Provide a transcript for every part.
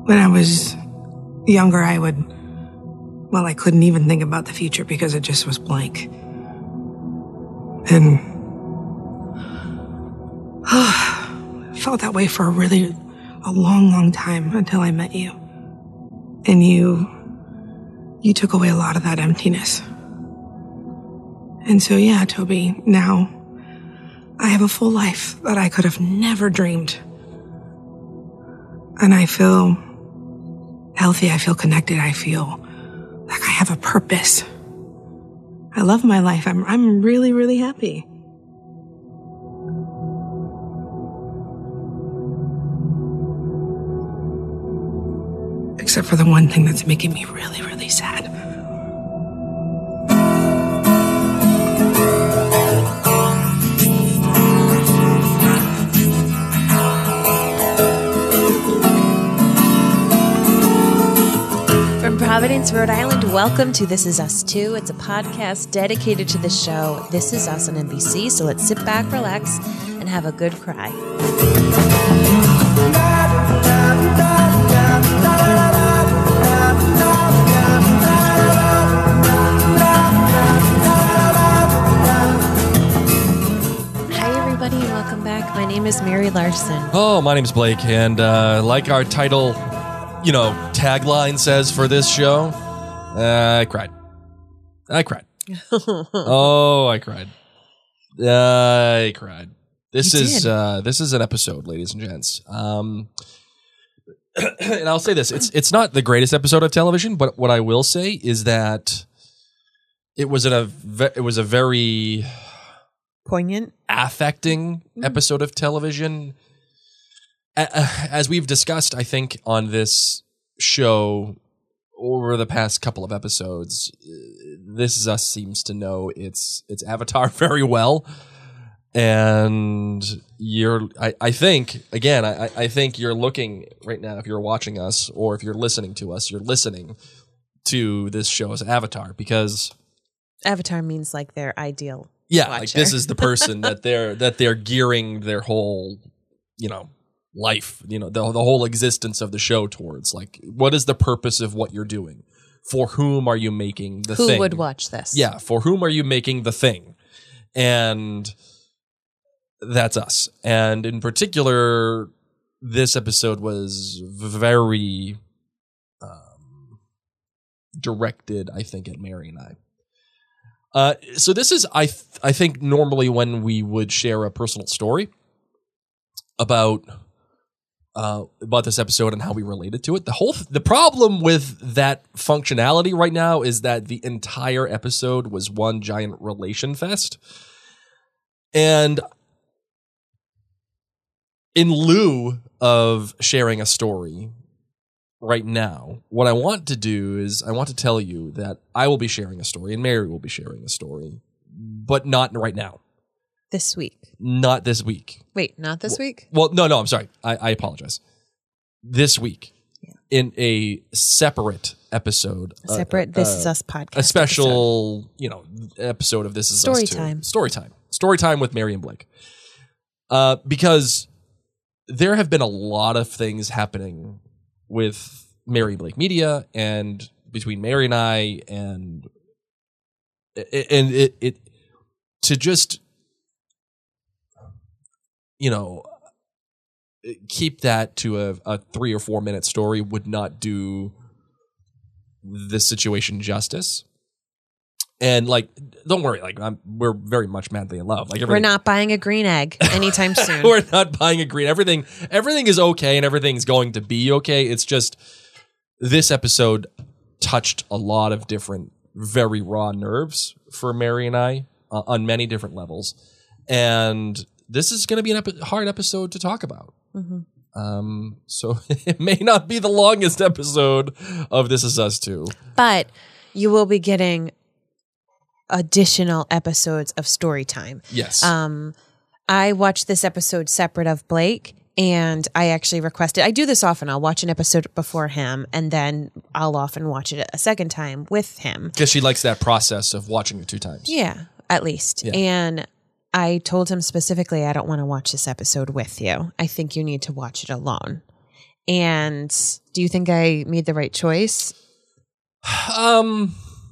When I was younger, I couldn't even think about the future because it just was blank. And I felt that way for a long, long time until I met you. And you took away a lot of that emptiness. And so, yeah, Toby, now I have a full life that I could have never dreamed. And I feel healthy, I feel connected, I feel like I have a purpose. I love my life. I'm really, really happy. Except for the one thing that's making me really, really sad. From Providence, Rhode Island, welcome to This Is Us Too. It's a podcast dedicated to the show This Is Us on NBC, so let's sit back, relax, and have a good cry. Hi, everybody, and welcome back. My name is Mary Larson. Oh, my name's Blake, and like our title, tagline says for this show, I cried. Oh, I cried. I cried. This is an episode, ladies and gents. And I'll say this: it's not the greatest episode of television, but what I will say is that it was a very Poignant, affecting episode of television. As we've discussed, I think, on this show over the past couple of episodes, This Is Us seems to know its avatar very well. And I think you're looking right now, if you're watching us or if you're listening to us, you're listening to this show's avatar, because Avatar means like their ideal yeah, watcher. like this is the person that they're gearing their whole, life, the whole existence of the show towards. Like, what is the purpose of what you're doing? For whom are you making the thing? Who would watch this? Yeah, for whom are you making the thing? And that's us. And in particular, this episode was very directed, I think, at Mary and I. So this is, I think, normally when we would share a personal story about this episode and how we related to it. The problem with that functionality right now is that the entire episode was one giant relation fest. And in lieu of sharing a story right now, what I want to do is I want to tell you that I will be sharing a story and Mary will be sharing a story, but not right now. This week. Not this week. Wait, not this week? Well, no, I'm sorry. I apologize. This week, in a separate episode. This Is Us podcast. A special, episode of This Is Us too. Story time with Mary and Blake. Because there have been a lot of things happening with Mary and Blake Media and between Mary and I, and it to just keep that to a 3 or 4 minute story would not do this situation justice. And don't worry, we're very much madly in love. We're not buying a green egg anytime soon. We're not buying a green. Everything is okay, and everything's going to be okay. It's just this episode touched a lot of different, very raw nerves for Mary and I on many different levels, and this is going to be a hard episode to talk about. Mm-hmm. So it may not be the longest episode of This Is Us Too, but you will be getting additional episodes of story time. Yes. I watched this episode separate of Blake, and I actually requested, I do this often, I'll watch an episode before him, and then I'll often watch it a second time with him. Because she likes that process of watching it 2 times. Yeah, at least. Yeah. And I told him specifically, I don't want to watch this episode with you. I think you need to watch it alone. And do you think I made the right choice? I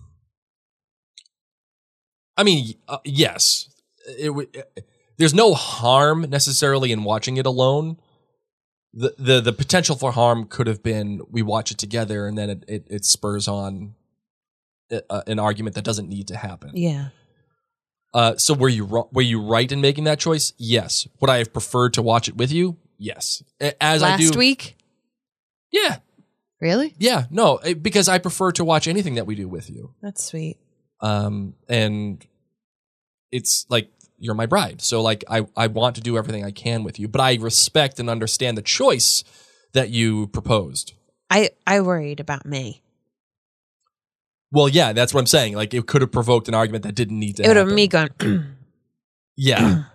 mean, yes. There's no harm necessarily in watching it alone. The potential for harm could have been we watch it together and then it spurs on an argument that doesn't need to happen. Yeah. So were you right in making that choice? Yes. Would I have preferred to watch it with you? Yes. Last week? Yeah. Really? Yeah. No, because I prefer to watch anything that we do with you. That's sweet. And it's like you're my bride. So like I want to do everything I can with you, but I respect and understand the choice that you proposed. I worried about me. Well, yeah, that's what I'm saying. Like it could have provoked an argument that didn't need to It would happen. have me gone, Yeah.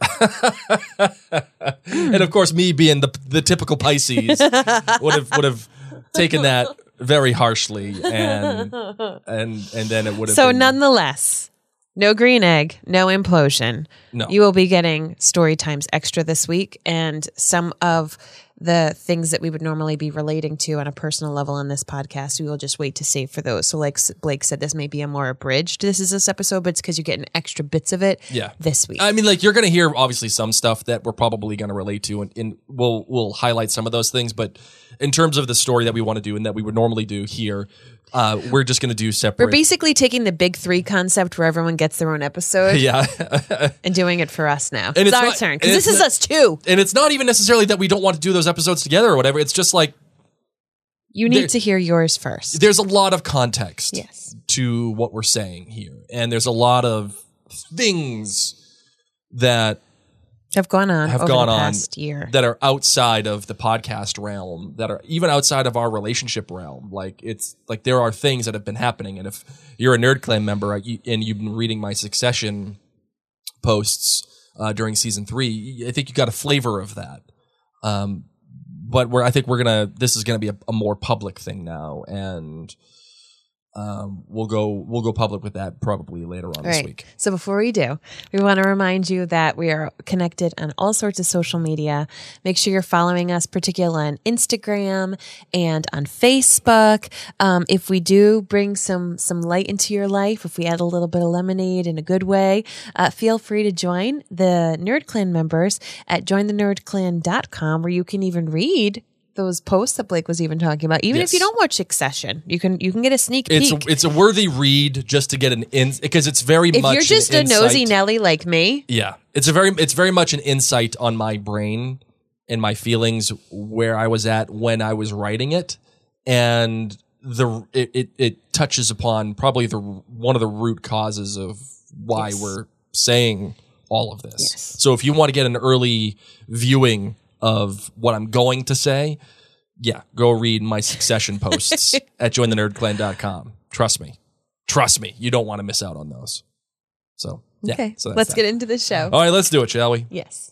And of course me being the typical Pisces would have taken that very harshly and then it would have So been, nonetheless, no green egg, no implosion. No. You will be getting story times extra this week, and some of the things that we would normally be relating to on a personal level on this podcast, we will just wait to save for those. So like Blake said, this may be a more abridged this episode, but it's because you're getting extra bits of it this week. I mean, like you're going to hear obviously some stuff that we're probably going to relate to, and we'll highlight some of those things. But in terms of the story that we want to do and that we would normally do here, we're just going to do separate. We're basically taking the big three concept where everyone gets their own episode Yeah. and doing it for us now. And It's it's our not- turn, and because this it's is not- us too. And it's not even necessarily that we don't want to do those episodes together or whatever. It's just like You need to hear yours first. there's a lot of context Yes. to what we're saying here. And there's a lot of things that Have gone on have over gone the on past year. that are outside of the podcast realm, that are even outside of our relationship realm. Like it's like there are things that have been happening, and if you're a Nerd Clan member and you've been reading my Succession posts during season 3, I think you got a flavor of that. But this is gonna be a more public thing now, and we'll go public with that probably later on this week. So before we do, we want to remind you that we are connected on all sorts of social media. Make sure you're following us, particularly on Instagram and on Facebook. If we do bring some light into your life, if we add a little bit of lemonade in a good way, feel free to join the Nerd Clan members at jointhenerdclan.com, where you can even read those posts that Blake was even talking about. Even if you don't watch Succession, you can get a sneak peek. It's a worthy read just to get an because it's very if much you're just an a nosy insight. Nelly like me. Yeah, it's very much an insight on my brain and my feelings, where I was at when I was writing it, and it touches upon probably one of the root causes of why we're saying all of this. Yes. So if you want to get an early viewing of what I'm going to say, go read my Succession posts at jointhenerdclan.com. Trust me, you don't want to miss out on those. So Okay, so that's let's that. get into the show. All right, let's do it, shall we? Yes.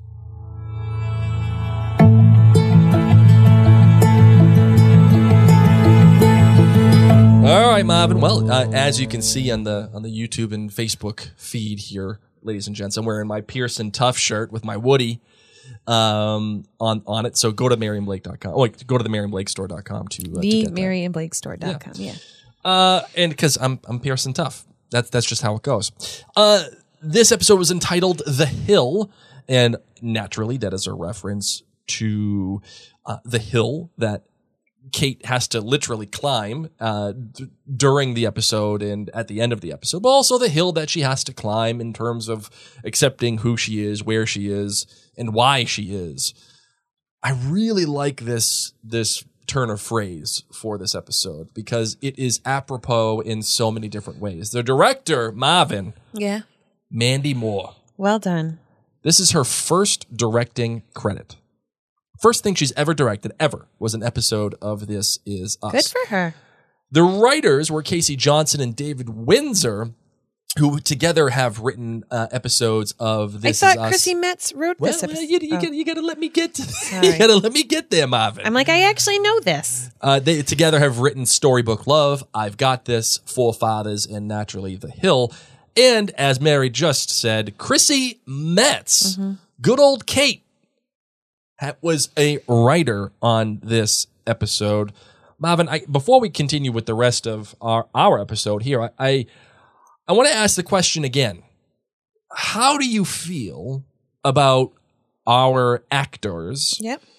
All right, Marvin. Well, as you can see on the YouTube and Facebook feed here, ladies and gents, I'm wearing my Pearson Tough shirt with my Woody on it. So go to MarianBlake.com. Oh, wait, go to the MarianBlakeStore.com to get that. TheMaryandBlakeStore.com. Yeah. And because I'm Pearson Tough, that's just how it goes. This episode was entitled "The Hill," and naturally, that is a reference to the hill that Kate has to literally climb during the episode and at the end of the episode, but also the hill that she has to climb in terms of accepting who she is, where she is, and why she is. I really like this turn of phrase for this episode because it is apropos in so many different ways. The director, Marvin, Yeah. Mandy Moore. Well done. This is her first directing credit. First thing she's ever directed, ever, was an episode of This Is Us. Good for her. The writers were Casey Johnson and David Windsor, who together have written episodes of This Is Us. I thought Chrissy Metz wrote Well, this episode. you gotta let me get to Sorry. you gotta let me get there, Marvin. I'm like, I actually know this. They together have written Storybook Love, I've Got This, Forefathers, and naturally The Hill. And as Mary just said, Chrissy Metz, good old Kate, was a writer on this episode. Marvin, before we continue with the rest of our episode here, I want to ask the question again. How do you feel about our actors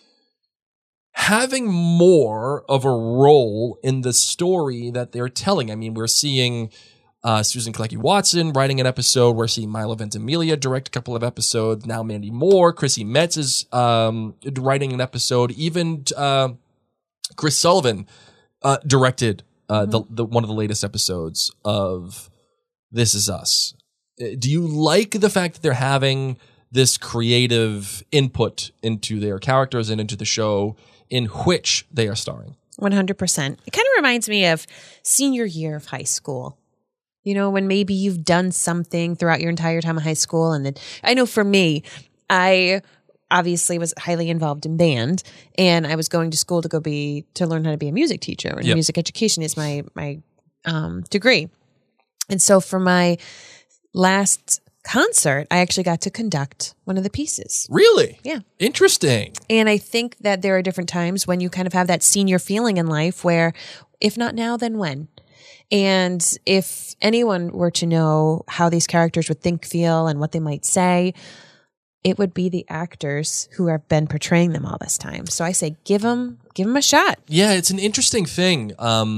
having more of a role in the story that they're telling? I mean, we're seeing Susan Klecki Watson writing an episode. We're seeing Milo Ventimiglia direct a couple of episodes. Now Mandy Moore. Chrissy Metz is writing an episode. Even Chris Sullivan directed the one of the latest episodes of This Is Us. Do you like the fact that they're having this creative input into their characters and into the show in which they are starring? 100%. It kind of reminds me of senior year of high school. You know, when maybe you've done something throughout your entire time of high school. And then I know for me, I obviously was highly involved in band, and I was going to school to learn how to be a music teacher. And music education is my degree. And so for my last concert, I actually got to conduct one of the pieces. Really? Yeah. Interesting. And I think that there are different times when you kind of have that senior feeling in life where, if not now, then when? And if anyone were to know how these characters would think, feel, and what they might say, it would be the actors who have been portraying them all this time. So I say, give them a shot. Yeah, it's an interesting thing.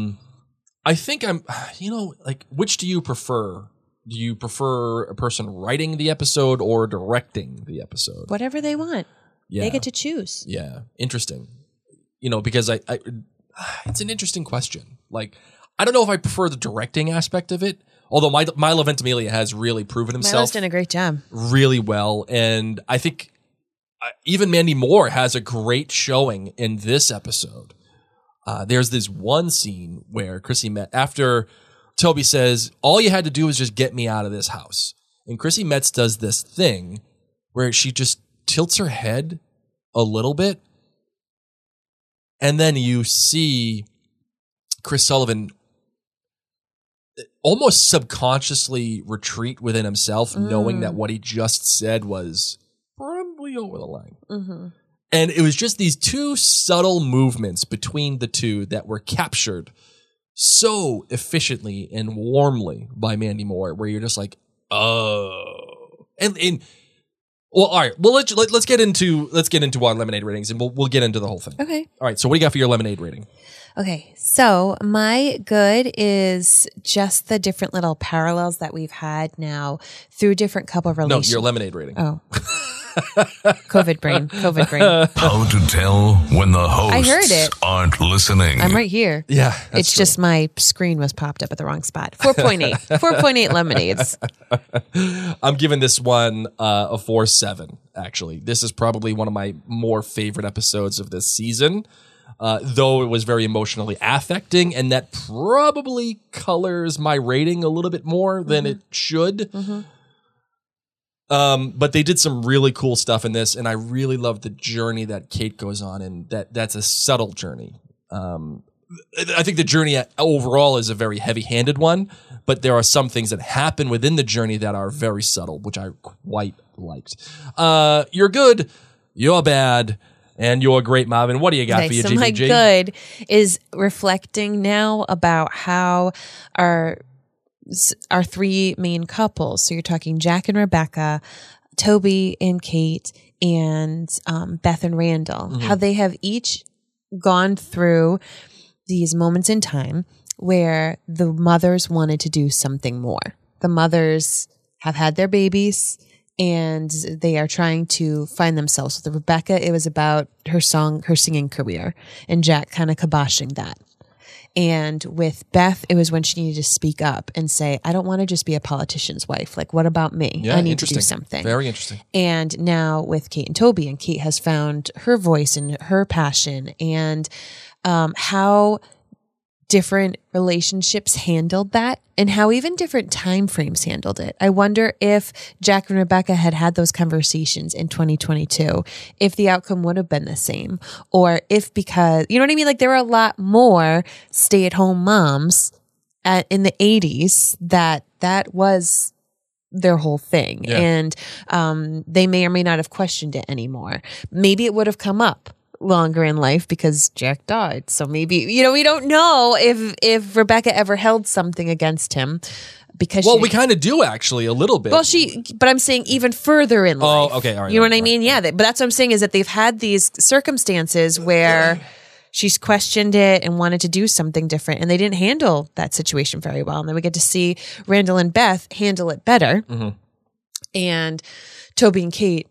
I think which do you prefer? Do you prefer a person writing the episode or directing the episode? Whatever they want. Yeah. They get to choose. Yeah. Interesting. Because I it's an interesting question. Like, I don't know if I prefer the directing aspect of it, although Milo Ventimiglia has really proven himself. Milo's done a great job. Really well. And I think even Mandy Moore has a great showing in this episode. There's this one scene where Chrissy Metz, after Toby says, all you had to do was just get me out of this house. And Chrissy Metz does this thing where she just tilts her head a little bit. And then you see Chris Sullivan almost subconsciously retreat within himself, knowing that what he just said was probably over the line. Mm-hmm. And it was just these two subtle movements between the two that were captured so efficiently and warmly by Mandy Moore, where you're just like, oh, and well, all right. Well, let's get into our lemonade ratings, and we'll get into the whole thing. Okay. All right. So, what do you got for your lemonade rating? Okay. So my good is just the different little parallels that we've had now through different couple relationships. No, your lemonade rating. Oh. COVID brain. How to tell when the hosts I heard it. aren't listening. I'm right here. Yeah, it's true. Just my screen was popped up at the wrong spot. 4.8. 4.8 lemonades. I'm giving this one a 4.7, actually. This is probably one of my more favorite episodes of this season, though it was very emotionally affecting, and that probably colors my rating a little bit more than it should. Mm-hmm. But they did some really cool stuff in this, and I really love the journey that Kate goes on, and that's a subtle journey. I think the journey overall is a very heavy-handed one, but there are some things that happen within the journey that are very subtle, which I quite liked. You're good, you're bad, and you're great, Marvin. What do you got for your so GBG? My good is reflecting now about how our three main couples. So you're talking Jack and Rebecca, Toby and Kate, and Beth and Randall. Mm-hmm. How they have each gone through these moments in time where the mothers wanted to do something more. The mothers have had their babies and they are trying to find themselves. With Rebecca, it was about her singing career, and Jack kind of kiboshing that. And with Beth, it was when she needed to speak up and say, I don't want to just be a politician's wife. Like, what about me? Yeah, I need to do something. Very interesting. And now with Kate and Toby, and Kate has found her voice and her passion, and how different relationships handled that, and how even different time frames handled it. I wonder if Jack and Rebecca had those conversations in 2022, if the outcome would have been the same, or if, because, you know what I mean? Like, there were a lot more stay-at-home moms in the 80s that was their whole thing. Yeah. And they may or may not have questioned it anymore. Maybe it would have come up longer in life because Jack died. So maybe, we don't know if Rebecca ever held something against him because Well, we kind of do actually a little bit. but I'm saying even further in life. Oh, okay. All right. You know all what I right, mean? all Yeah. But that's what I'm saying is that they've had these circumstances where she's questioned it and wanted to do something different, and they didn't handle that situation very well. And then we get to see Randall and Beth handle it better. Mm-hmm. And Toby and Kate,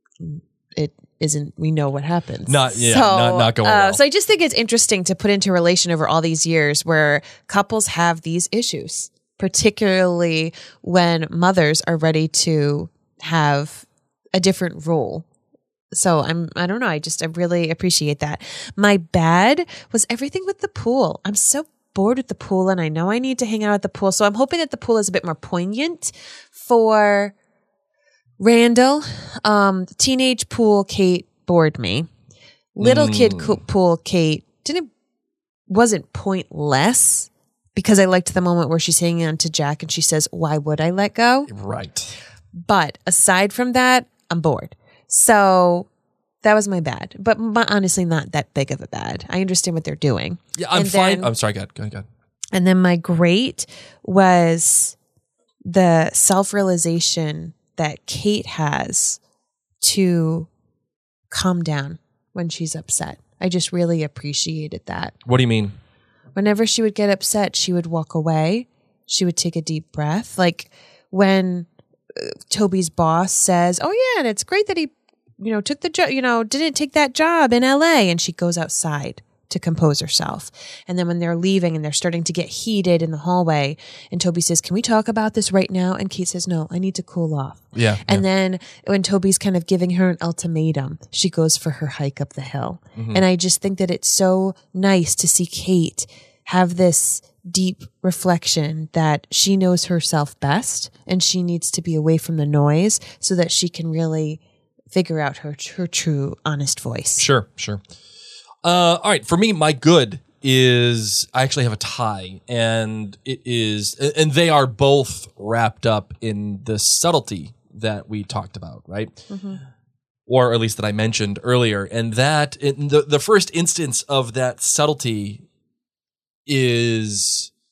it isn't, we know what happens. Not going well. So I just think it's interesting to put into relation over all these years where couples have these issues, particularly when mothers are ready to have a different role. So I don't know. I really appreciate that. My bad was everything with the pool. I'm so bored with the pool, and I know I need to hang out at the pool. So I'm hoping that the pool is a bit more poignant for Randall. Teenage pool Kate bored me. Little kid pool Kate wasn't pointless because I liked the moment where she's hanging on to Jack and she says, "Why would I let go?" Right. But aside from that, I'm bored. So that was my bad, but honestly, not that big of a bad. I understand what they're doing. Yeah, I'm fine. I'm sorry. Go ahead. And then my great was the self-realization that Kate has to calm down when she's upset. I just really appreciated that. What do you mean? Whenever she would get upset, she would walk away. She would take a deep breath. Like when Toby's boss says, "Oh yeah, and it's great that he, took the job, didn't take that job in LA." And she goes outside to compose herself. And then when they're leaving and they're starting to get heated in the hallway, and Toby says, "Can we talk about this right now?" And Kate says, "No, I need to cool off." Yeah. And then when Toby's kind of giving her an ultimatum, she goes for her hike up the hill. Mm-hmm. And I just think that it's so nice to see Kate have this deep reflection that she knows herself best and she needs to be away from the noise so that she can really figure out her true, honest voice. Sure. All right. For me, my good is I actually have a tie, and and they are both wrapped up in the subtlety that we talked about, right? Mm-hmm. Or at least that I mentioned earlier. And that in the first instance of that subtlety is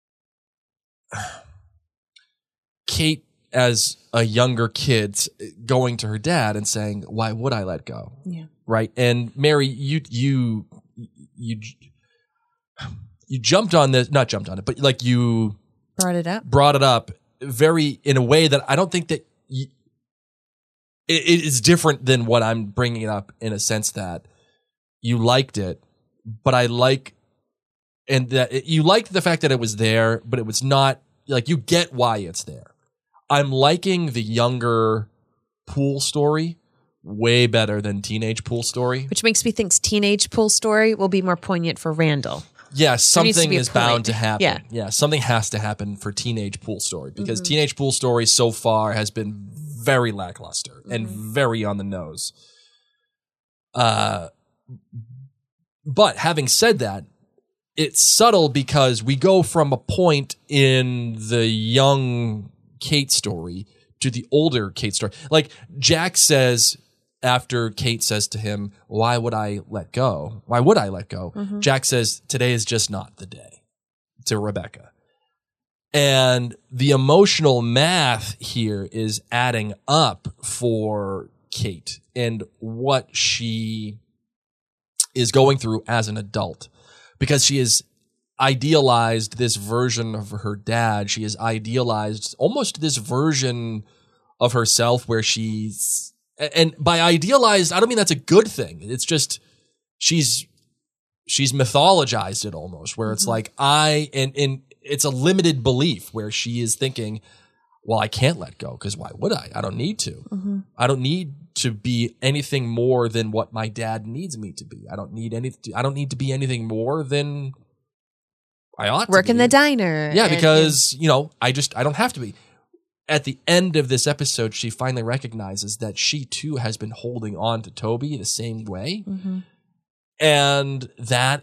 Kate as a younger kid going to her dad and saying, "Why would I let go?" Yeah. Right. And Mary, you jumped on this, not jumped on it, but like you brought it up very in a way that I don't think that it is different than what I'm bringing it up, in a sense that you liked it, but I like, and that you liked the fact that it was there, but it was not like, you get why it's there. I'm liking the younger pool story way better than teenage pool story. Which makes me think teenage pool story will be more poignant for Randall. Yeah, something is bound to happen. Yeah. Something has to happen for teenage pool story, because teenage pool story so far has been very lackluster and very on the nose. But having said that, it's subtle because we go from a point in the young Kate story to the older Kate story. Like Jack says, after Kate says to him, "Why would I let go? Why would I let go?" Jack says, "Today is just not the day," to Rebecca. And the emotional math here is adding up for Kate and what she is going through as an adult, because she has idealized this version of her dad. She has idealized almost this version of herself where she's, and by idealized, I don't mean that's a good thing. It's just she's mythologized it almost, where it's like and it's a limited belief where she is thinking, well, I can't let go because why would I? I don't need to. I don't need to be anything more than what my dad needs me to be. I don't need to be anything more than I ought to work be. in the diner. Yeah, because I don't have to be. At the end of this episode, she finally recognizes that she too has been holding on to Toby the same way. And that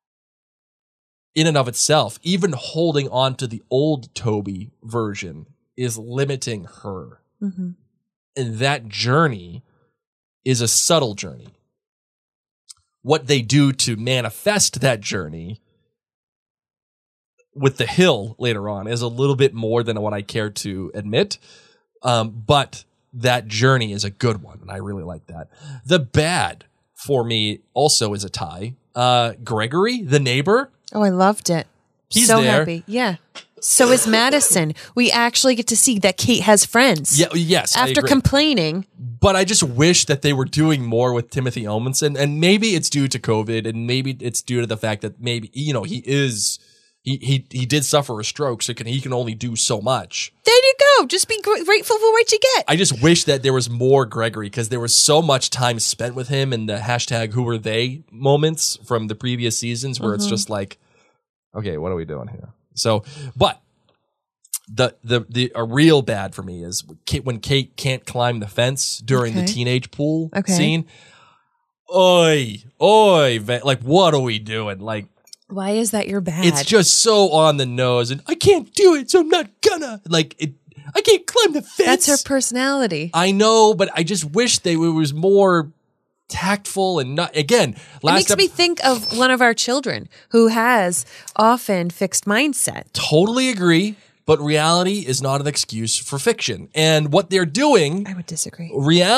in and of itself, even holding on to the old Toby version, is limiting her. Mm-hmm. And that journey is a subtle journey. What they do to manifest that journey with the hill later on is a little bit more than what I care to admit. But that journey is a good one, and I really like that. The bad for me also is a tie. Gregory, the neighbor. Oh, I loved it. He's so there. happy. Yeah. So is Madison. We actually get to see that Kate has friends. Yeah, yes. I After agree. complaining. But I just wish that they were doing more with Timothy Omundson, and maybe it's due to COVID, and maybe it's due to the fact that maybe he did suffer a stroke, so he can only do so much. There you go. Just be grateful for what you get. I just wish that there was more Gregory, because there was so much time spent with him in the hashtag Who Were They moments from the previous seasons, where it's just like, okay, what are we doing here? So, but a real bad for me is when Kate can't climb the fence during the teenage pool scene. Oi, like, what are we doing? Like, why is that your bad? it's just so on the nose, and I can't do it, so I'm not gonna. Like, I can't climb the fence. That's her personality. I know, but I just wish it was more tactful and not. Again, It makes me think of one of our children who has often fixed mindset. Totally agree, but reality is not an excuse for fiction. And what they're doing, I would disagree.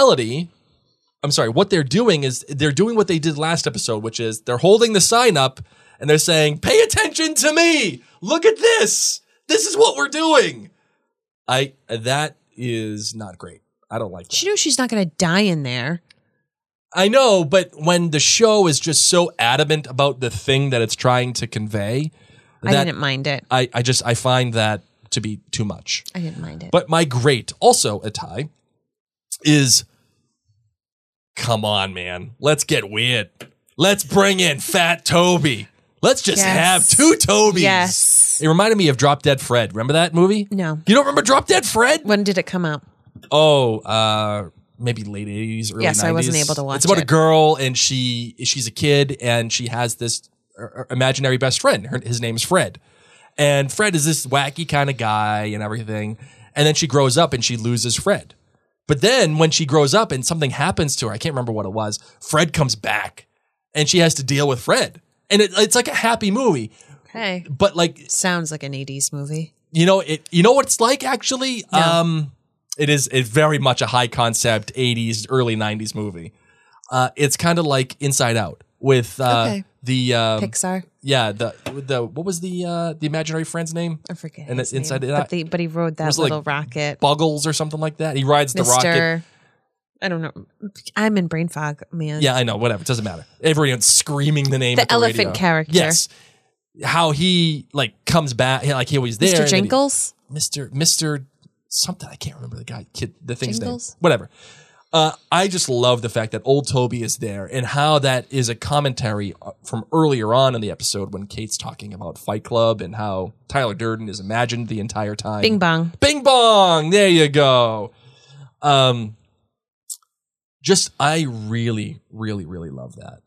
what they're doing is they're doing what they did last episode, which is they're holding the sign up and they're saying, pay attention to me. Look at this. This is what we're doing. That is not great. I don't like that. She knows she's not going to die in there. I know, but when the show is just so adamant about the thing that it's trying to convey, I didn't mind it. I find that to be too much. I didn't mind it. But my great, also a tie, is, come on, man. Let's get weird. Let's bring in Fat Toby. Let's just have two Tobys. Yes. It reminded me of Drop Dead Fred. Remember that movie? No. You don't remember Drop Dead Fred? When did it come out? Oh, maybe late 80s, early 90s. Yes, I wasn't able to watch It's about it. a girl, and she's a kid, and she has this imaginary best friend. His name's Fred. And Fred is this wacky kind of guy and everything. And then she grows up and she loses Fred. But then when she grows up and something happens to her, I can't remember what it was, Fred comes back and she has to deal with Fred. And it's like a happy movie. Okay. But like, Sounds like an 80s movie. you know what it's like actually? No. It's very much a high concept 80s, early 90s movie. It's kind of like Inside Out with Okay. the Pixar. yeah, the what was the imaginary friend's name? I forget. And his it's Inside name. Out. But he rode that was like little rocket. Buggles or something like that. He rides the rocket. Mr. I don't know. I'm in brain fog, man. Yeah, I know. Whatever. It doesn't matter. Everyone's screaming the name. The at the elephant radio. character. Yes. How he like comes back. Like he was there. Mr. and then he- Jingles? Mr. something. I can't remember the thing's Jingles? name. Whatever. I just love the fact that old Toby is there and how that is a commentary from earlier on in the episode when Kate's talking about Fight Club and how Tyler Durden is imagined the entire time. Bing bong. Bing bong. There you go. Just, I really, really, really love that.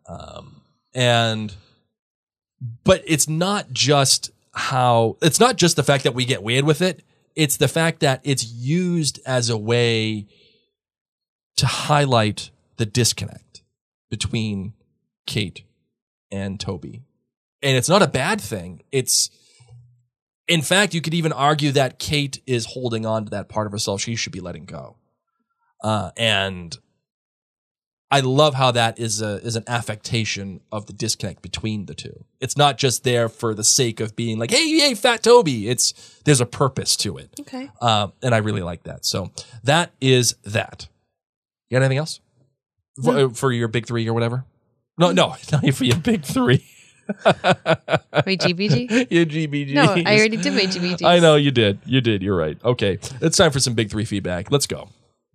But it's not just the fact that we get weird with it. It's the fact that it's used as a way to highlight the disconnect between Kate and Toby. And it's not a bad thing. In fact, you could even argue that Kate is holding on to that part of herself she should be letting go. And I love how that is an affectation of the disconnect between the two. It's not just there for the sake of being like, hey, Fat Toby. There's a purpose to it. Okay. And I really like that. So that is that. You got anything else for your big three or whatever? No, not for your big three. Wait, GBG? Your GBG. No, I already did my GBG. I know you did. You did. You're right. Okay, it's time for some big three feedback. Let's go.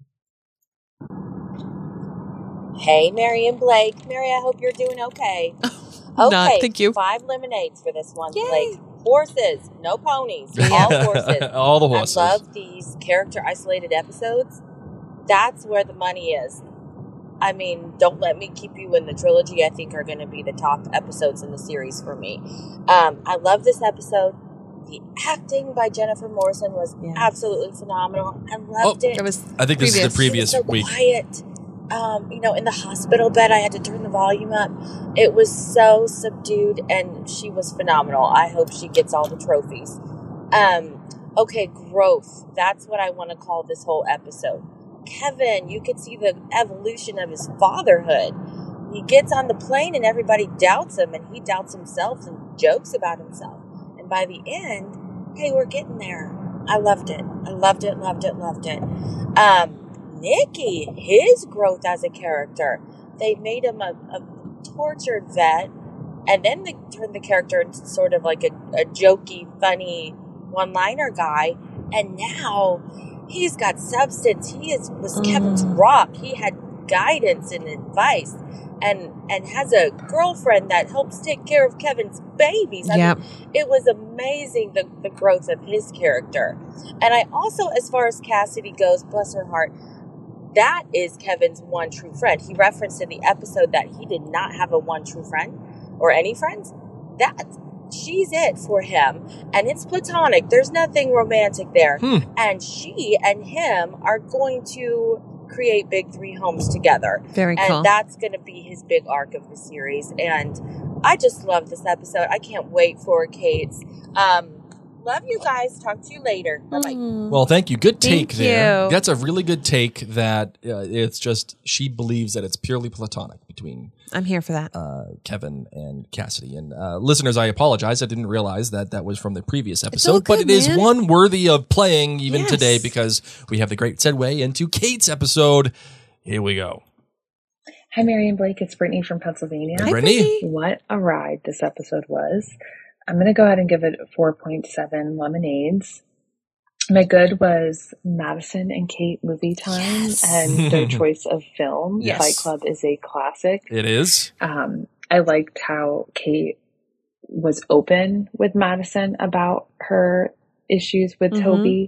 Hey, Mary and Blake. Mary, I hope you're doing okay. Not, Okay, thank you. 5 lemonades for this one, Yay. Blake. Horses, no ponies. All horses. All the horses. I love these character isolated episodes. That's where the money is. I mean, Don't Let Me Keep You in the trilogy, I think, are going to be the top episodes in the series for me. I love this episode. The acting by Jennifer Morrison was absolutely phenomenal. I loved it. I think this is the previous she was so week. Quiet. In the hospital bed, I had to turn the volume up. It was so subdued, and she was phenomenal. I hope she gets all the trophies. Okay, growth. That's what I want to call this whole episode. Kevin, you could see the evolution of his fatherhood. He gets on the plane and everybody doubts him, and he doubts himself and jokes about himself. And by the end, hey, we're getting there. I loved it. I loved it. Nikki, his growth as a character. They made him a tortured vet, and then they turned the character into sort of like a jokey, funny one-liner guy, and now he's got substance. He was Kevin's rock. He had guidance and advice, and has a girlfriend that helps take care of Kevin's babies. I mean, it was amazing, the growth of his character. And I also, as far as Cassidy goes, bless her heart, that is Kevin's one true friend. He referenced in the episode that he did not have a one true friend or any friends. She's it for him, and it's platonic. There's nothing romantic there. And she and him are going to create Big Three homes together. Very cool. And that's going to be his big arc of the series. And I just love this episode. I can't wait for Kate's. Love you guys. Talk to you later. Bye-bye. Well, thank you. Good take Thank there. you. That's a really good take that it's just she believes that it's purely platonic between I'm here for that. Kevin and Cassidy. And listeners, I apologize. I didn't realize that was from the previous episode, but good, it is man. one worthy of playing even Yes. today because we have the great segue into Kate's episode. Here we go. Hi, Mary and Blake. It's Brittany from Pennsylvania. Hi, Brittany. What a ride this episode was. I'm going to go ahead and give it 4.7 lemonades. My good was Madison and Kate movie time and their choice of film. Yes. Fight Club is a classic. It is. I liked how Kate was open with Madison about her issues with Toby.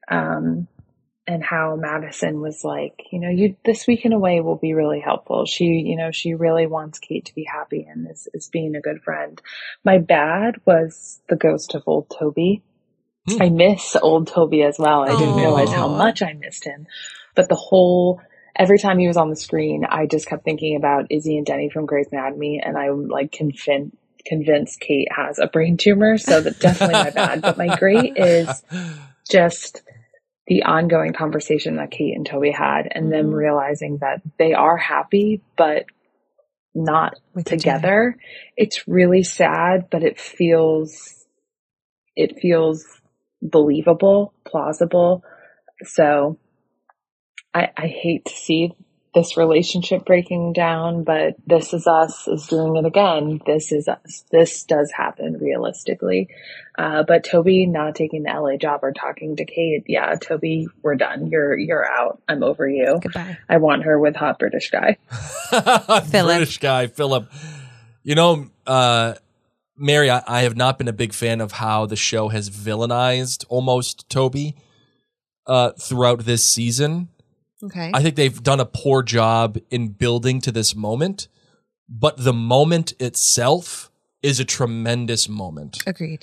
And how Madison was like, this weekend away will be really helpful. She really wants Kate to be happy and is being a good friend. My bad was the ghost of old Toby. I miss old Toby as well. I didn't realize how much I missed him. But every time he was on the screen, I just kept thinking about Izzy and Denny from Grey's Anatomy, and I'm like convinced Kate has a brain tumor. So that's definitely my bad. But my great is just the ongoing conversation that Kate and Toby had, and them realizing that they are happy, but not together. It's really sad, but it feels believable, plausible. So I hate to see this relationship breaking down, but This Is Us is doing it again. This is us. This does happen realistically. But Toby not taking the LA job or talking to Kate. Yeah, Toby, we're done. You're out. I'm over you. Goodbye. I want her with hot British guy. British guy, Philip. Mary, I have not been a big fan of how the show has villainized almost Toby throughout this season. Okay. I think they've done a poor job in building to this moment, but the moment itself is a tremendous moment. Agreed.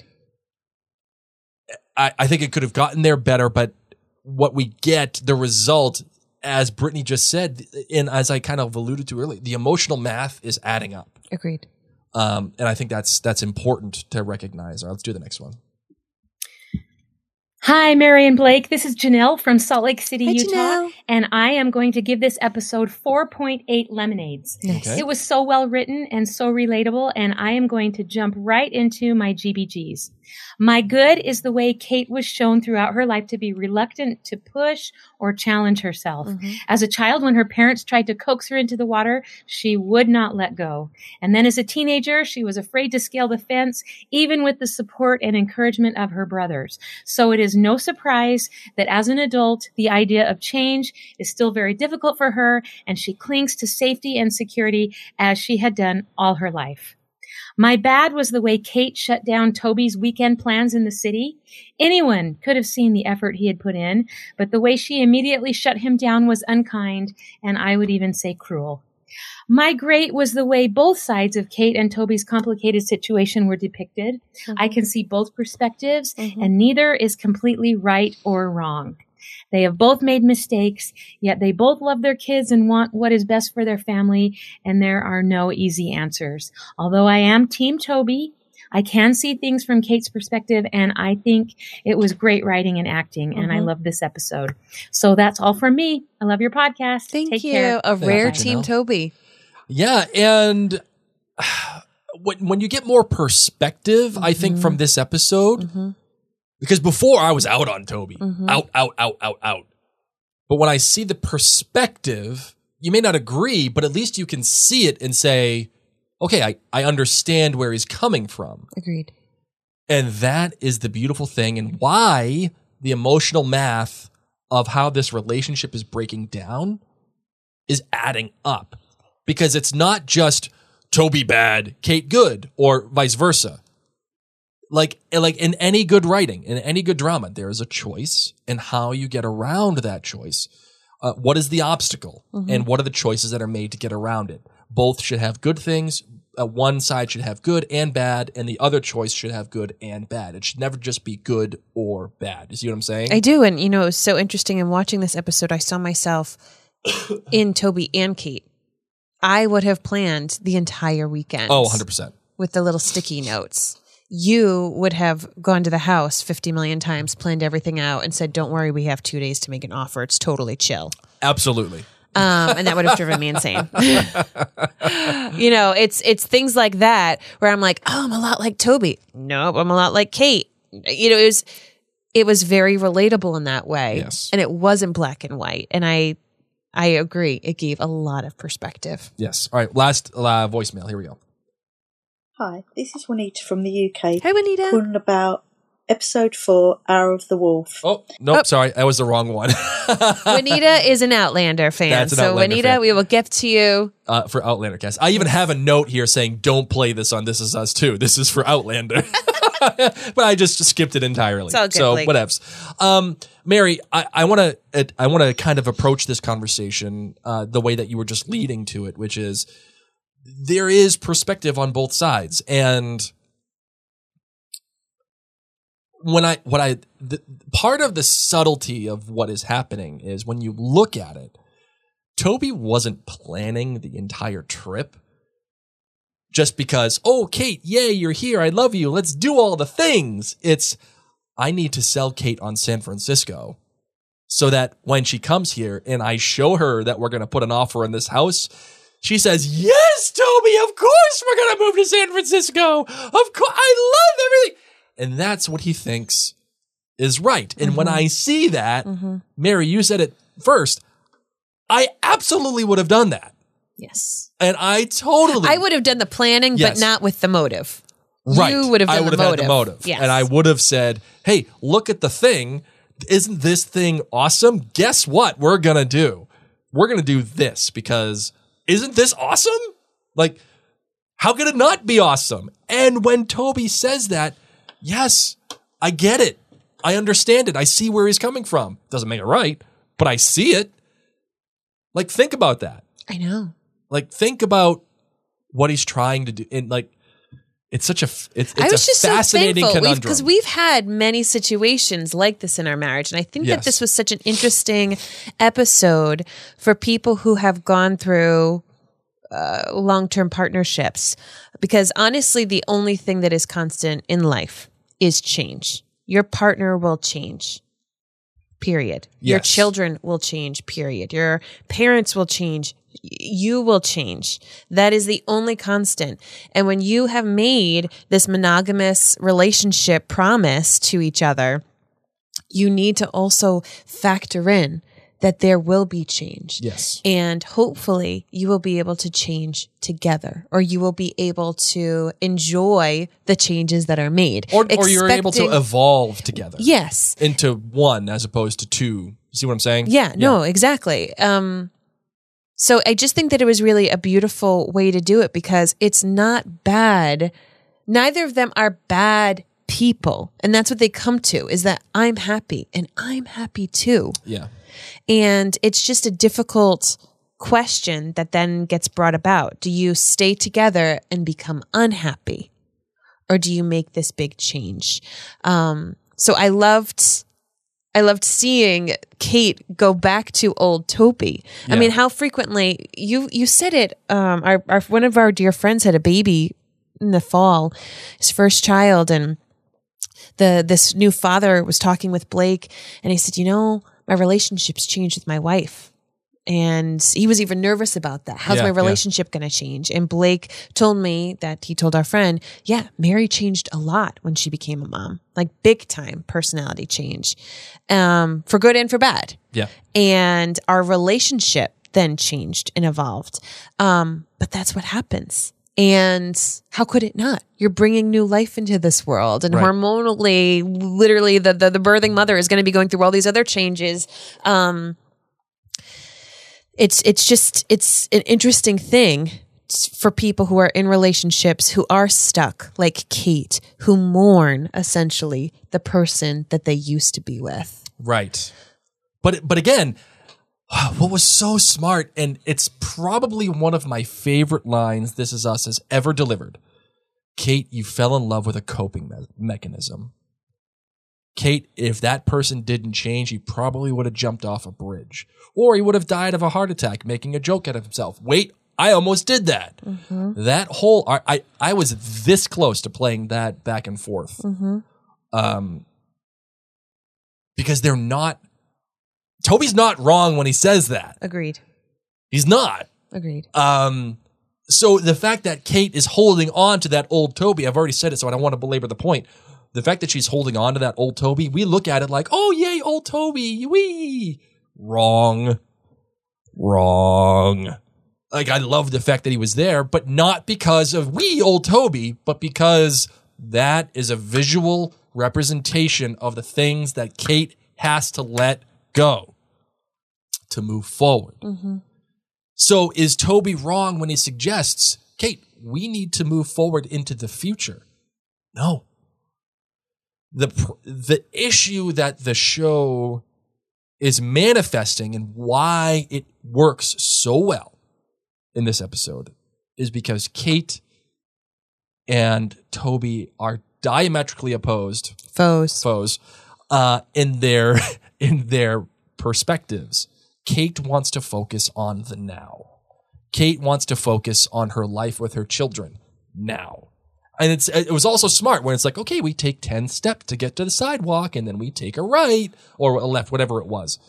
I think it could have gotten there better, but what we get, the result, as Brittany just said, and as I kind of alluded to earlier, the emotional math is adding up. Agreed. And I think that's important to recognize. All right, let's do the next one. Hi, Mary and Blake. This is Janelle from Salt Lake City, Hi, Utah. Janelle. And I am going to give this episode 4.8 lemonades. Okay. It was so well written and so relatable, and I am going to jump right into my GBGs. My good is the way Kate was shown throughout her life to be reluctant to push or challenge herself. As a child, when her parents tried to coax her into the water, she would not let go. And then as a teenager, she was afraid to scale the fence, even with the support and encouragement of her brothers. So it is no surprise that as an adult, the idea of change is still very difficult for her, and she clings to safety and security as she had done all her life. My bad was the way Kate shut down Toby's weekend plans in the city. Anyone could have seen the effort he had put in, but the way she immediately shut him down was unkind, and I would even say cruel. My great was the way both sides of Kate and Toby's complicated situation were depicted. Mm-hmm. I can see both perspectives, and neither is completely right or wrong. They have both made mistakes, yet they both love their kids and want what is best for their family, and there are no easy answers. Although I am Team Toby, I can see things from Kate's perspective, and I think it was great writing and acting, and I love this episode. So that's all from me. I love your podcast. Thank Take you. care. A rare you, Team Janelle. Toby. Yeah, and when you get more perspective, I think, from this episode, because before I was out on Toby. Out. But when I see the perspective, you may not agree, but at least you can see it and say, okay, I understand where he's coming from. Agreed. And that is the beautiful thing, and why the emotional math of how this relationship is breaking down is adding up. Because it's not just Toby bad, Kate good, or vice versa. Like in any good writing, in any good drama, there is a choice, and how you get around that choice. What is the obstacle, and what are the choices that are made to get around it? Both should have good things. One side should have good and bad, and the other choice should have good and bad. It should never just be good or bad. You see what I'm saying? I do. And, it was so interesting in watching this episode. I saw myself in Toby and Kate. I would have planned the entire weekend. Oh, 100%. With the little sticky notes. You would have gone to the house 50 million times, planned everything out, and said, don't worry, we have 2 days to make an offer. It's totally chill. Absolutely. And that would have driven me insane. It's things like that where I'm like, oh, I'm a lot like Toby. Nope, I'm a lot like Kate. It was very relatable in that way. Yes. And it wasn't black and white. And I agree. It gave a lot of perspective. Yes. All right. Last voicemail. Here we go. Hi, this is Juanita from the UK. Hi, Juanita. Calling about episode 4, Hour of the Wolf. Oh, nope. Sorry. That was the wrong one. Juanita is an Outlander fan. That's an so Outlander Juanita, fan. we will gift to you. For Outlander cast. I even have a note here saying, don't play this on This Is Us too. This is for Outlander. But I just skipped it entirely. It's all good, so Blake. whatevs. Mary, I want to kind of approach this conversation the way that you were just leading to it, which is there is perspective on both sides. And part of the subtlety of what is happening is when you look at it, Toby wasn't planning the entire trip just because, oh, Kate, yay, you're here. I love you. Let's do all the things. It's, I need to sell Kate on San Francisco so that when she comes here and I show her that we're going to put an offer in this house, she says, yes, Toby, of course we're going to move to San Francisco. Of course. I love everything. And that's what he thinks is right. And when I see that, Mary, you said it first, I absolutely would have done that. Yes. And I would have done the planning, Yes. but not with the motive. Right. You would have done I would the have motive. had the motive. Yes. And I would have said, hey, look at the thing. Isn't this thing awesome? Guess what we're going to do? We're going to do this because isn't this awesome? Like, how could it not be awesome? And when Toby says that, yes, I get it. I understand it. I see where he's coming from. Doesn't make it right, but I see it. Like, think about that. I know. Like, think about what he's trying to do. And like, it's such a, it's I was a just fascinating so thankful conundrum. because we've had many situations like this in our marriage. And I think that Yes. this was such an interesting episode for people who have gone through long-term partnerships. Because honestly, the only thing that is constant in life is change. Your partner will change. Period. Your Yes. children will change. Period. Your parents will change. You will change. That is the only constant. And when you have made this monogamous relationship promise to each other, you need to also factor in that there will be change. Yes. And hopefully you will be able to change together, or you will be able to enjoy the changes that are made. Or you're able to Expecting- evolve together. Yes. Into one as opposed to two. You see what I'm saying? Yeah, no, exactly. So I just think that it was really a beautiful way to do it because it's not bad. Neither of them are bad people. And that's what they come to, is that I'm happy and I'm happy too. Yeah. And it's just a difficult question that then gets brought about. Do you stay together and become unhappy? Or do you make this big change? So I loved seeing Kate go back to old Toby. Yeah. I mean, how frequently you said it. One of our dear friends had a baby in the fall, his first child, and this new father was talking with Blake, and he said, my relationship's changed with my wife. And he was even nervous about that. How's my relationship going to change? And Blake told me that he told our friend, Mary changed a lot when she became a mom, like big time personality change, for good and for bad. Yeah. And our relationship then changed and evolved. But that's what happens. And how could it not? You're bringing new life into this world, and hormonally, literally the birthing mother is going to be going through all these other changes. It's an interesting thing for people who are in relationships who are stuck, like Kate, who mourn essentially the person that they used to be with. Right. But again, what was so smart, and it's probably one of my favorite lines This Is Us has ever delivered. Kate, you fell in love with a coping mechanism. Kate, if that person didn't change, he probably would have jumped off a bridge. Or he would have died of a heart attack making a joke out of himself. Wait, I almost did that. Mm-hmm. That whole... I was this close to playing that back and forth. Mm-hmm. Because they're not... Toby's not wrong when he says that. Agreed. He's not. Agreed. So the fact that Kate is holding on to that old Toby, I've already said it, so I don't want to belabor the point. The fact that she's holding on to that old Toby, we look at it like, oh, yay, old Toby, wee. Wrong. Like, I love the fact that he was there, but not because of wee, old Toby, but because that is a visual representation of the things that Kate has to let go to move forward. Mm-hmm. So is Toby wrong when he suggests, Kate, we need to move forward into the future? No. The issue that the show is manifesting and why it works so well in this episode is because Kate and Toby are diametrically opposed foes in their perspectives. Kate wants to focus on the now. Kate wants to focus on her life with her children now. And it was also smart when it's like, okay, we take 10 steps to get to the sidewalk, and then we take a right or a left, whatever it was.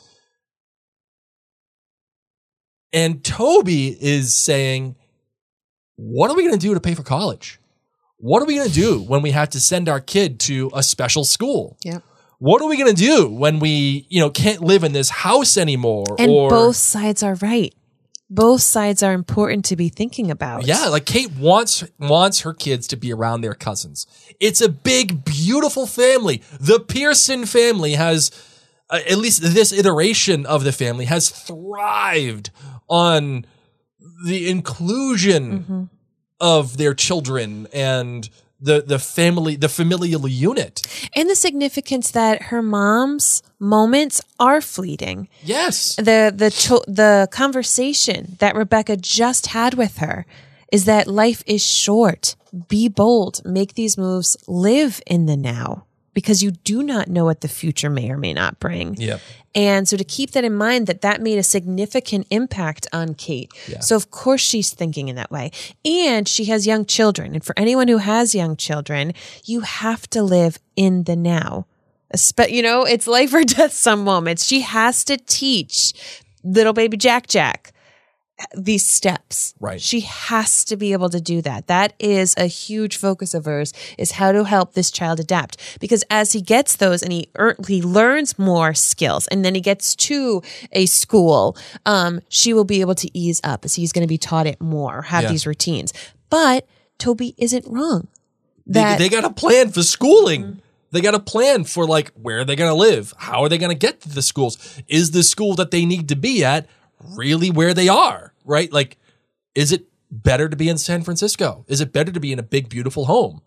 And Toby is saying, what are we going to do to pay for college? What are we going to do when we have to send our kid to a special school? Yeah. What are we going to do when we, can't live in this house anymore? And both sides are right. Both sides are important to be thinking about. Yeah, like Kate wants her kids to be around their cousins. It's a big, beautiful family. The Pearson family has, at least this iteration of the family, has thrived on the inclusion of their children and the family, the familial unit. And the significance that her mom's moments are fleeting. Yes. The conversation that Rebecca just had with her is that life is short. Be bold. Make these moves. Live in the now. Because you do not know what the future may or may not bring. Yep. And so to keep that in mind, that made a significant impact on Kate. Yeah. So of course she's thinking in that way. And she has young children. And for anyone who has young children, you have to live in the now. It's life or death some moments. She has to teach little baby Jack these steps. Right. She has to be able to do that. That is a huge focus of hers, is how to help this child adapt. Because as he gets those and he learns more skills, and then he gets to a school, she will be able to ease up as he's going to be taught it more, have these routines. But Toby isn't wrong. They got a plan for schooling. Mm-hmm. They got a plan for where are they going to live? How are they going to get to the schools? Is the school that they need to be at really where they are, right? Is it better to be in San Francisco? Is it better to be in a big, beautiful home?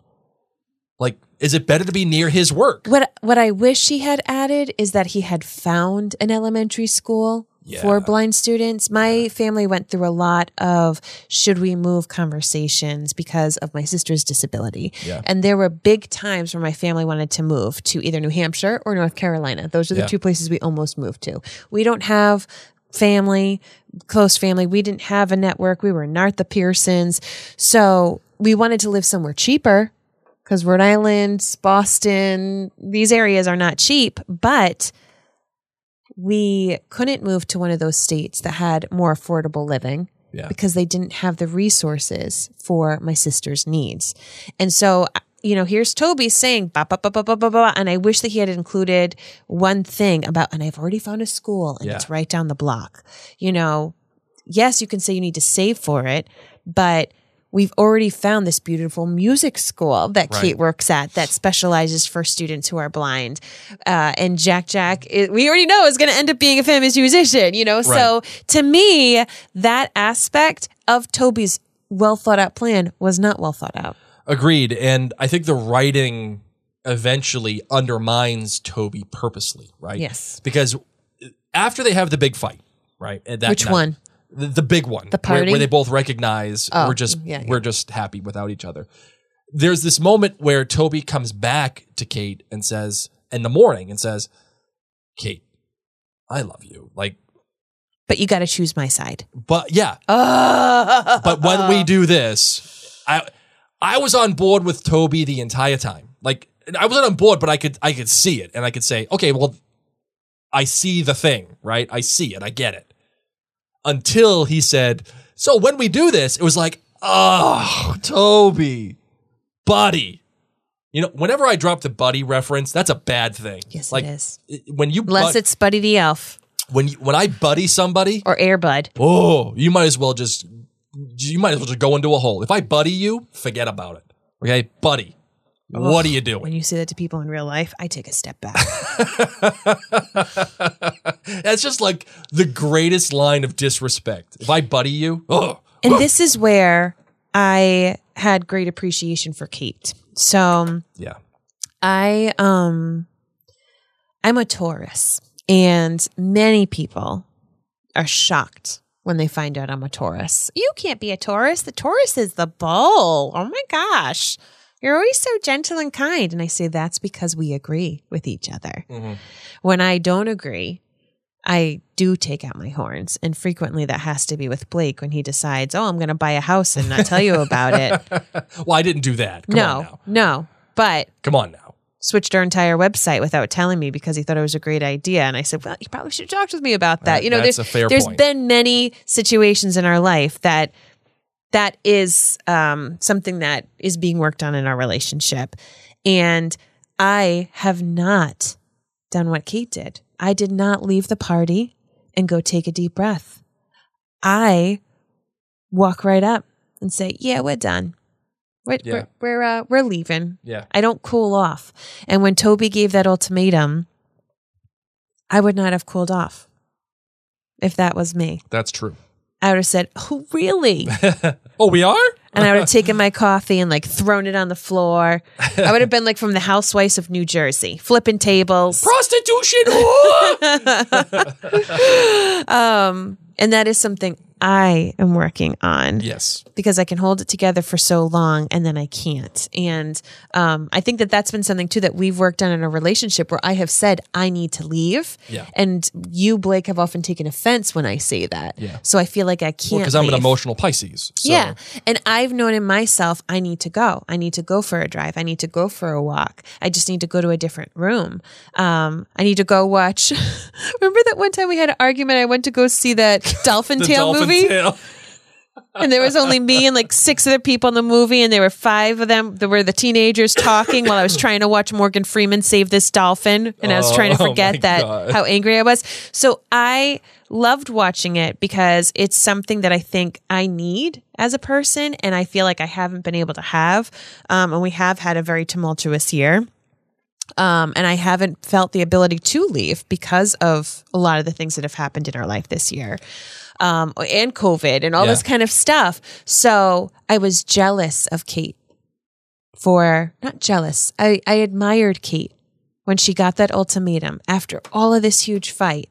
Is it better to be near his work? What I wish he had added is that he had found an elementary school for blind students. My family went through a lot of should we move conversations because of my sister's disability. Yeah. And there were big times where my family wanted to move to either New Hampshire or North Carolina. Those are the two places we almost moved to. We don't have close family. We didn't have a network. We were not the Pearsons. So we wanted to live somewhere cheaper because Rhode Island, Boston, these areas are not cheap, but we couldn't move to one of those states that had more affordable living because they didn't have the resources for my sister's needs. And so, here's Toby saying, bah, bah, bah, bah, bah, bah, bah, and I wish that he had included one thing about, and I've already found a school and it's right down the block. Yes, you can say you need to save for it, but we've already found this beautiful music school that Kate works at that specializes for students who are blind. And Jack, we already know is going to end up being a famous musician, So to me, that aspect of Toby's well thought out plan was not well thought out. Agreed. And I think the writing eventually undermines Toby purposely, right? Yes. Because after they have the big fight, right? Which one? The big one, the party where they both recognize we're just happy without each other. There's this moment where Toby comes back to Kate and says, in the morning, and says, "Kate, I love you." But you got to choose my side. But but when we do this, I was on board with Toby the entire time. I wasn't on board, but I could see it, and I could say, okay, well, I see the thing, right? I see it, I get it. Until he said, so when we do this, it was like, oh, Toby, buddy. Whenever I drop the buddy reference, that's a bad thing. Yes, it is. When you unless it's Buddy the Elf. When I buddy somebody. Or Air Bud. Oh, you might as well just go into a hole. If I buddy you, forget about it. Okay, buddy. What are you doing? When you say that to people in real life, I take a step back. That's just like the greatest line of disrespect. If I buddy you, And this is where I had great appreciation for Kate. So I'm a Taurus, and many people are shocked when they find out I'm a Taurus. You can't be a Taurus. The Taurus is the bull. Oh my gosh. You're always so gentle and kind. And I say that's because we agree with each other. Mm-hmm. When I don't agree, I do take out my horns. And frequently that has to be with Blake when he decides, I'm going to buy a house and not tell you about it. Well, I didn't do that. Come on now. No. But come on now. Switched our entire website without telling me because he thought it was a great idea. And I said, well, you probably should have talked with me about that. That's a fair there's point. been many situations in our life that is something that is being worked on in our relationship. And I have not done what Kate did. I did not leave the party and go take a deep breath. I walk right up and say, yeah, we're done. We're leaving. Yeah. I don't cool off. And when Toby gave that ultimatum, I would not have cooled off if that was me. That's true. I would have said, oh, really? Oh, we are? And I would have taken my coffee and thrown it on the floor. I would have been from the Housewives of New Jersey, flipping tables. Prostitution! And that is something I am working on. Yes. Because I can hold it together for so long and then I can't. And I think that's been something too that we've worked on in a relationship where I have said I need to leave. Yeah. And you, Blake, have often taken offense when I say that. Yeah. So I feel like I can't because I'm an emotional Pisces. So. Yeah. And I've known in myself, I need to go. I need to go for a drive. I need to go for a walk. I just need to go to a different room. I need to go watch. Remember that one time we had an argument? I went to go see that Dolphin Tale movie. And there was only me and 6 other people in the movie, and there were 5 of them that were the teenagers talking while I was trying to watch Morgan Freeman save this dolphin, and I was trying to forget how angry I was. So I loved watching it because it's something that I think I need as a person, and I feel like I haven't been able to have. And we have had a very tumultuous year. And I haven't felt the ability to leave because of a lot of the things that have happened in our life this year. And COVID and all this kind of stuff. So I was jealous of Kate not jealous. I admired Kate when she got that ultimatum after all of this huge fight.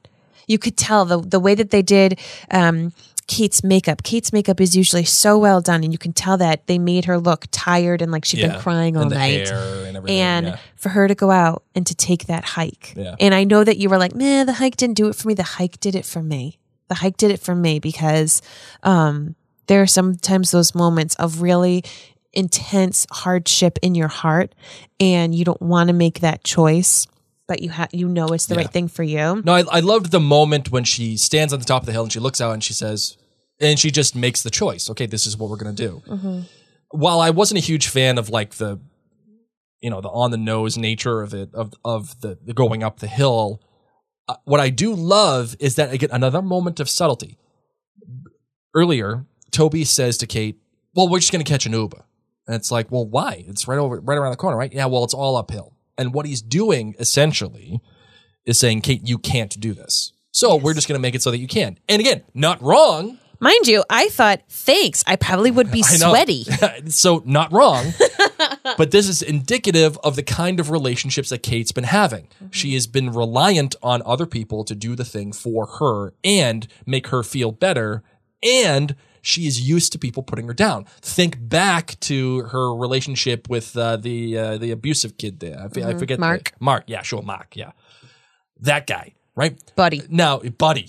You could tell the way that they did Kate's makeup. Kate's makeup is usually so well done, and you can tell that they made her look tired and like she'd been crying all and the night. hair and everything. And for her to go out and to take that hike. Yeah. And I know that you were like, man, the hike didn't do it for me. The hike did it for me. The hike did it for me because there are sometimes those moments of really intense hardship in your heart, and you don't want to make that choice, but you know it's the right thing for you. No, I loved the moment when she stands on the top of the hill and she looks out and she says, and she just makes the choice. Okay, this is what we're going to do. Mm-hmm. While I wasn't a huge fan of like the on the nose nature of it, of the going up the hill, what I do love is that, again, another moment of subtlety. Earlier, Toby says to Kate, well, we're just going to catch an Uber. And it's like, well, why? It's right around the corner, right? Yeah, well, it's all uphill. And what he's doing essentially is saying, Kate, you can't do this. So we're just going to make it so that you can. And again, not wrong. Mind you, I thought, thanks, I probably would be sweaty. So not wrong. But this is indicative of the kind of relationships that Kate's been having. Mm-hmm. She has been reliant on other people to do the thing for her and make her feel better. And she is used to people putting her down. Think back to her relationship with the abusive kid there. I forget. Mark. Mark. Yeah, sure. Mark. Yeah. That guy, right? Buddy. Now,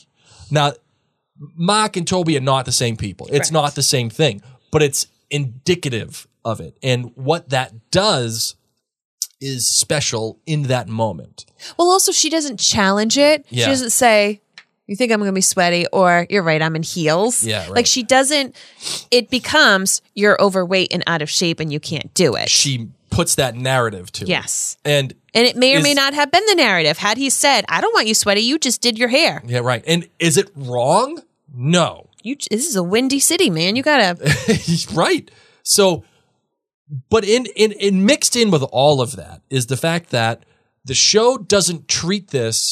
Mark and Toby are not the same people. It's not the same thing, but it's indicative of it. And what that does is special in that moment. Well, also, she doesn't challenge it. Yeah. She doesn't say, you think I'm going to be sweaty, or you're right, I'm in heels. Yeah, right. Like she doesn't, it becomes you're overweight and out of shape and you can't do it. She puts that narrative to it. Yes. And it may or may not have been the narrative. Had he said, I don't want you sweaty, you just did your hair. Yeah, right. And is it wrong? No. This is a windy city, man. You got to. Right. So, but in mixed in with all of that is the fact that the show doesn't treat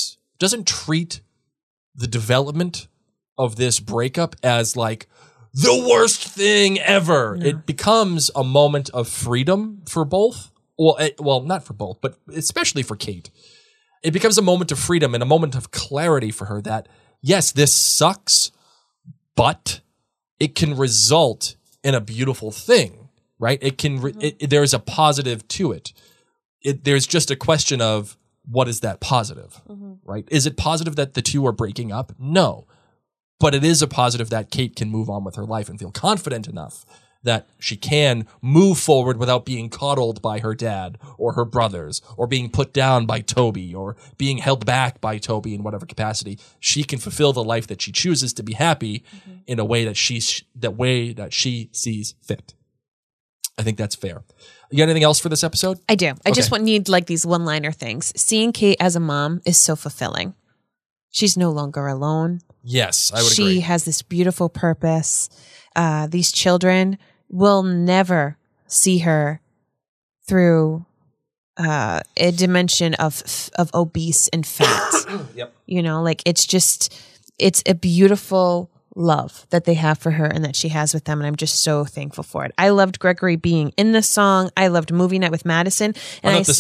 the development of this breakup as like the worst thing ever. No. It becomes a moment of freedom for both. Well, not for both, but especially for Kate. It becomes a moment of freedom and a moment of clarity for her that, yes, this sucks, but it can result in a beautiful thing, right? It can. There's a positive to it. There's just a question of what is that positive, right? Is it positive that the two are breaking up? No, but it is a positive that Kate can move on with her life and feel confident enough that she can move forward without being coddled by her dad or her brothers or being put down by Toby or being held back by Toby in whatever capacity. She can fulfill the life that she chooses to be happy in a way that she sees fit. I think that's fair. You got anything else for this episode? I do. I just need like these one-liner things. Seeing Kate as a mom is so fulfilling. She's no longer alone. Yes, I would agree. She has this beautiful purpose. These children will never see her through a dimension of obese and fat. Yep. You know, like it's a beautiful love that they have for her and that she has with them, and I'm just so thankful for it. I loved Gregory being in the song. I loved movie night with Madison, and I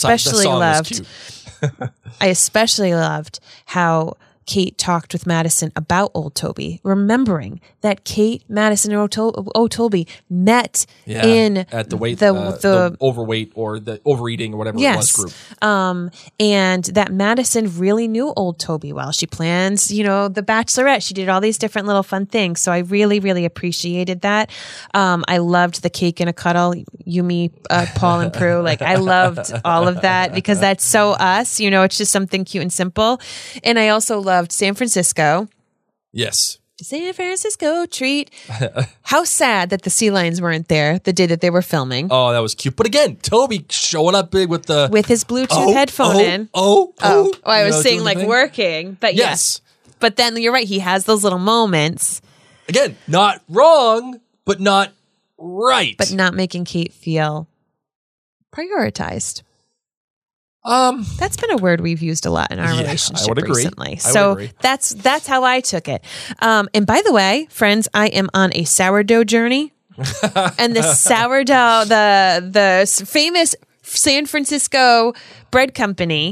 especially loved how Kate talked with Madison about Old Toby, remembering that Kate, Madison, and Old Toby met at the overweight or the overeating or whatever it was group. And that Madison really knew Old Toby well. She plans, The Bachelorette. She did all these different little fun things. So I really, really appreciated that. I loved the cake and a cuddle, Yumi, Paul, and Prue. Like I loved all of that because that's so us. It's just something cute and simple. And I also loved San Francisco. Yes. San Francisco treat. How sad that the sea lions weren't there the day that they were filming. Oh, that was cute. But again, Toby showing up big with his Bluetooth headphone in. I was saying like working, but yes. But then you're right. He has those little moments. Again, not wrong, but not right. But not making Kate feel prioritized. That's been a word we've used a lot in our relationship recently. That's how I took it. And by the way, friends, I am on a sourdough journey. And the sourdough, the famous San Francisco bread company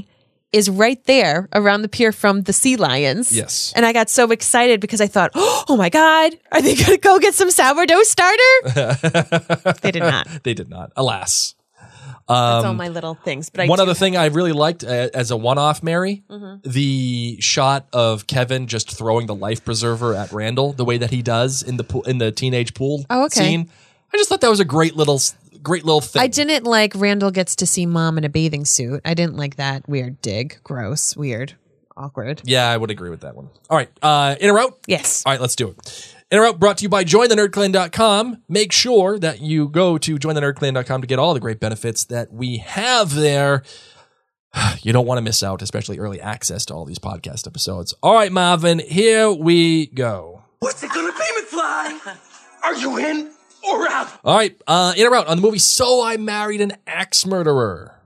is right there around the pier from the Sea Lions. Yes. And I got so excited because I thought, oh my God, are they going to go get some sourdough starter? They did not. They did not. Alas. That's all my little things. But One other thing I really liked as a one-off, Mary, the shot of Kevin just throwing the life preserver at Randall, the way that he does in the teenage pool scene. I just thought that was a great little thing. I didn't like Randall gets to see mom in a bathing suit. I didn't like that weird dig. Gross. Weird. Awkward. Yeah, I would agree with that one. All right. In or out? Yes. All right, let's do it. In or out brought to you by jointhenerdclan.com. Make sure that you go to jointhenerdclan.com to get all the great benefits that we have there. You don't want to miss out, especially early access to all these podcast episodes. All right, Marvin, here we go. What's it gonna be, McFly? Are you in or out? All right, in or out on the movie So I Married an Axe Murderer.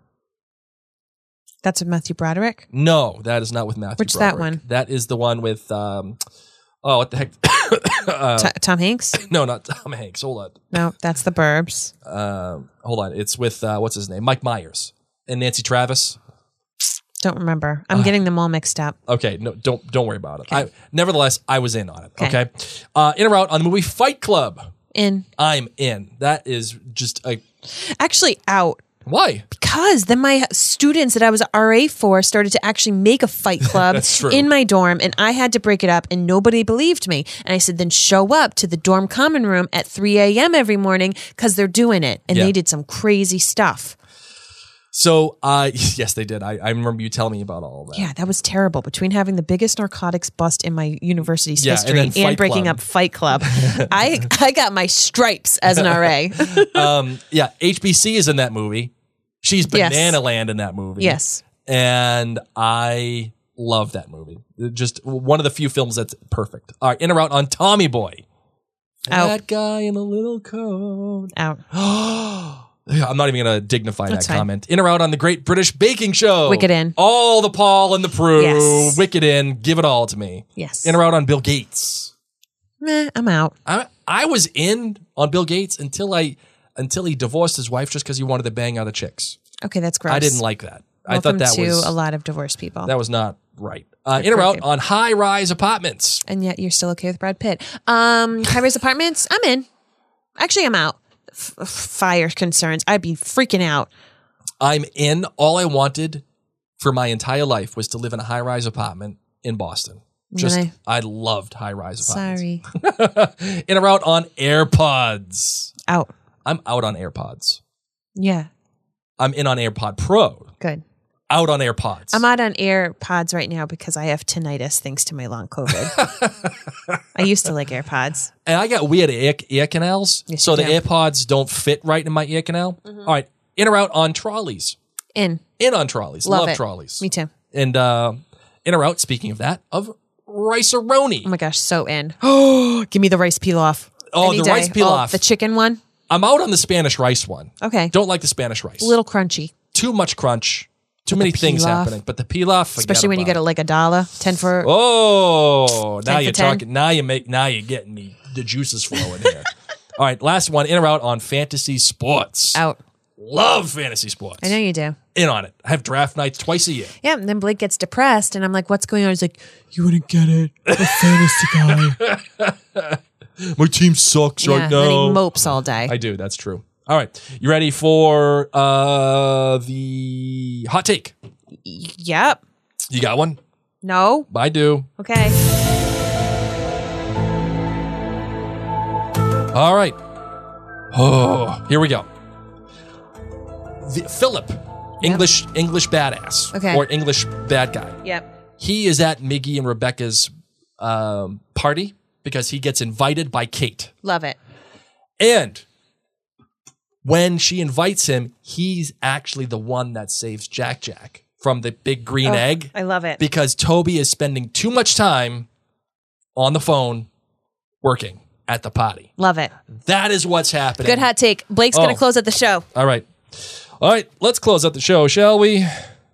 That's with Matthew Broderick? No, that is not with Matthew Which Broderick. that one? That is the one with, what the heck? Tom Hanks? No, not Tom Hanks. Hold on. No, that's The Burbs. Hold on. It's with, what's his name? Mike Myers and Nancy Travis. Don't remember. I'm getting them all mixed up. Okay, no, don't worry about it. Okay. Nevertheless, I was in on it. Okay. In or out on the movie Fight Club. In. I'm in. That is just a... Actually, out. Why? Because then my students that I was RA for started to actually make a fight club That's true. in my dorm, and I had to break it up, and nobody believed me. And I said, then show up to the dorm common room at 3 a.m. every morning because they're doing it. And Yeah. they did some crazy stuff. So, yes, they did. I remember you telling me about all of that. Yeah, that was terrible. Between having the biggest narcotics bust in my university's Yeah, history and then Fight breaking Club. up Fight Club, I got my stripes as an RA. Yeah, HBC is in that movie. She's Yes. Banana Land in that movie. Yes. And I love that movie. Just one of the few films that's perfect. All right, in or out on Tommy Boy. Out. That guy in the little coat. Out. I'm not even going to dignify That's that fine. comment. In or out on the Great British Baking Show. Wicked in. All the Paul and the Prue. Yes. Wicked in. Give it all to me. Yes. In or out on Bill Gates. Meh, I'm out. I was in on Bill Gates until he divorced his wife just because he wanted to bang other chicks. Okay, that's gross. I didn't like that. I Welcome thought that to was a lot of divorced people. that was not right. In or out on High Rise Apartments. And yet you're still okay with Brad Pitt. High-rise apartments, I'm in. Actually, I'm out. Fire concerns. I'd be freaking out. I'm in. All I wanted for my entire life was to live in a high-rise apartment in Boston. Just, Really? I loved high-rise apartments. Sorry. In or out on AirPods. Out. I'm out on AirPods. Yeah, I'm in on AirPod Pro. good. Out on AirPods. I'm out on AirPods right now because I have tinnitus thanks to my long COVID. I used to like AirPods. And I got weird ear canals, Yes, so you the do. AirPods don't fit right in my ear canal. All right, in or out on trolleys. In. In on trolleys. Love Love it. trolleys. Me too. And in or out, speaking of that, of Rice-A-Roni. Oh my gosh, so in. Oh, give me the rice pilaf. Oh, Any the day. rice pilaf. Oh, the chicken one? I'm out on the Spanish rice one. Okay. Don't like the Spanish rice. A little crunchy. Too much crunch. Too many things pilaf. happening. But the pilaf, forget Especially when you about get it like $1, 10 for... Oh, now 10 you're for 10. talking. Now you're getting me the juices flowing here. All right, last one. In or out on fantasy sports. Out. Love fantasy sports. I know you do. In on it. I have draft nights twice a year. Yeah, and then Blake gets depressed, and I'm like, what's going on? He's like, you wouldn't get it. I'm a fantasy guy. My team sucks Yeah, right now. then he mopes all day. I do. That's true. All right, you ready for the hot take? Yep. You got one? No? I do. Okay. All right. Oh, here we go. Philip, English badass, Okay. or English bad guy. Yep. He is at Miggy and Rebecca's party because he gets invited by Kate. Love it. And when she invites him, he's actually the one that saves Jack from the big green egg. I love it. Because Toby is spending too much time on the phone working at the party. Love it. That is what's happening. Good hot take. Blake's going to close out the show. All right. All right, let's close out the show, shall we?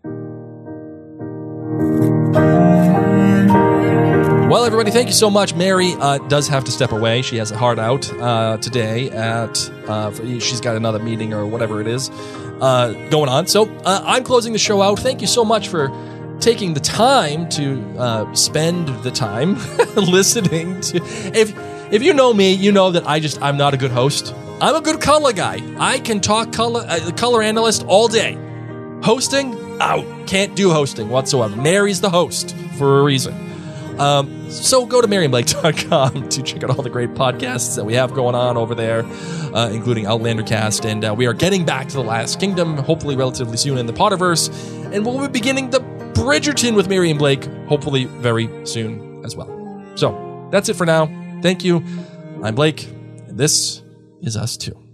Well, everybody, thank you so much. Mary does have to step away. She has a heart out today she's got another meeting or whatever it is going on. So I'm closing the show out. Thank you so much for taking the time to spend the time listening to. If you know me, you know that I'm not a good host. I'm a good color guy. I can talk color analyst all day. Hosting, out. Can't do hosting whatsoever. Mary's the host for a reason. So go to MaryandBlake.com to check out all the great podcasts that we have going on over there, including Outlander Cast. And we are getting back to The Last Kingdom, hopefully relatively soon in the Potterverse. And we'll be beginning the Bridgerton with Mary and Blake, hopefully very soon as well. So that's it for now. Thank you. I'm Blake, and this is Us Too.